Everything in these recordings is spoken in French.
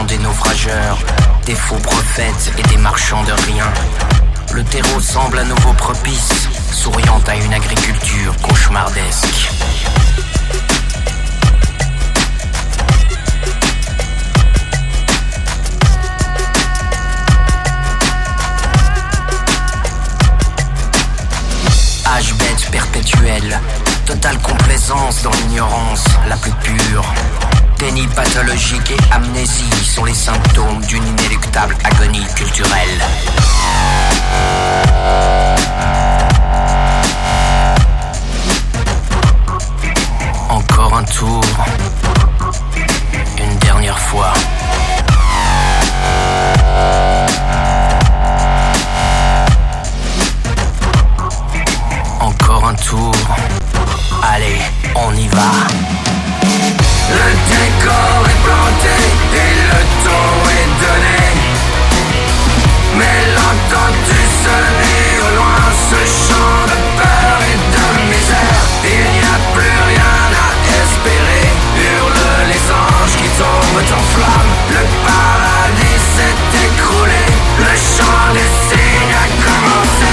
des naufrageurs, des faux prophètes et des marchands de rien. Le terreau semble à nouveau propice, souriant à une agriculture cauchemardesque. Âge bête perpétuel, totale complaisance dans l'ignorance la plus pure. Déni pathologique et amnésie sont les symptômes d'une inéluctable agonie culturelle. Encore un tour, une dernière fois. Encore un tour, allez, on y va. Le décor est planté et le ton est donné. Mais l'entends-tu sonner au loin ce chant de peur et de misère? Il n'y a plus rien à espérer. Hurlent les anges qui tombent en flammes. Le paradis s'est écroulé. Le chant des signes a commencé.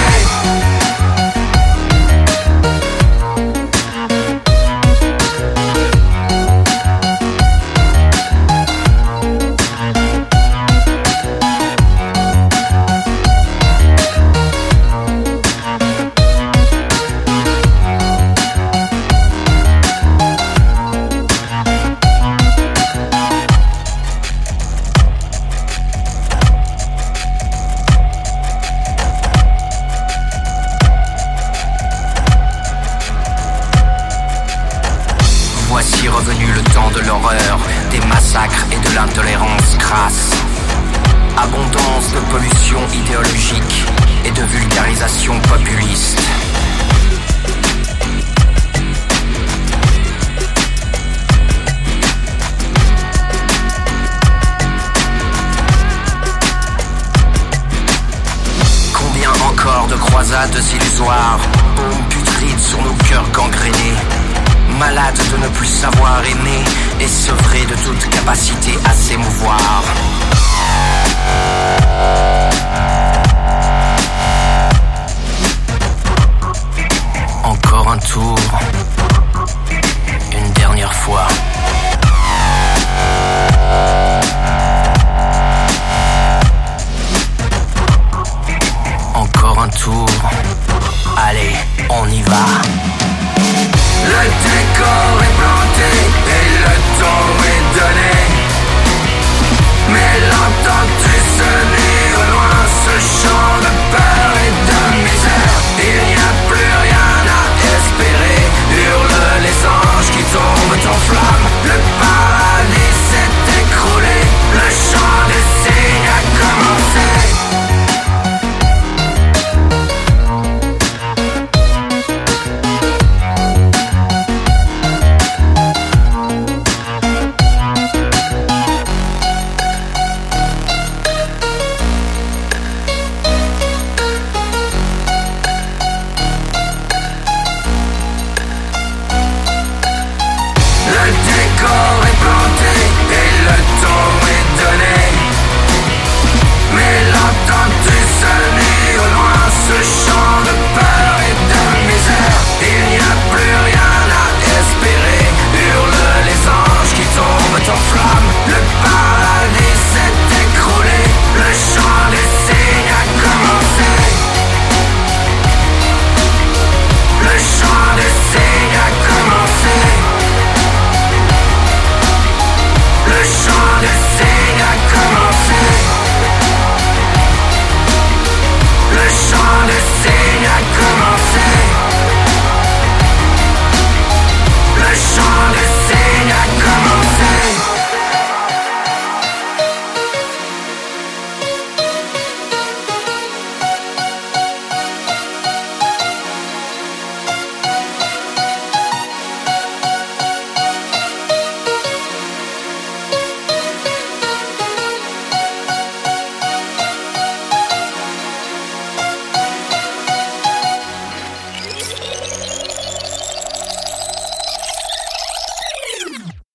Voici revenu le temps de l'horreur, des massacres et de l'intolérance crasse. Abondance de pollution idéologique et de vulgarisation populiste. Combien encore de croisades illusoires, paumes putrides sur nos cœurs gangrénés. Malade de ne plus savoir aimer et sevré de toute capacité à s'émouvoir. Encore un tour, une dernière fois. Encore un tour, allez, on y va. Le décor est planté et le ton est donné. Mais l'entends-tu sonner au loin ce chant?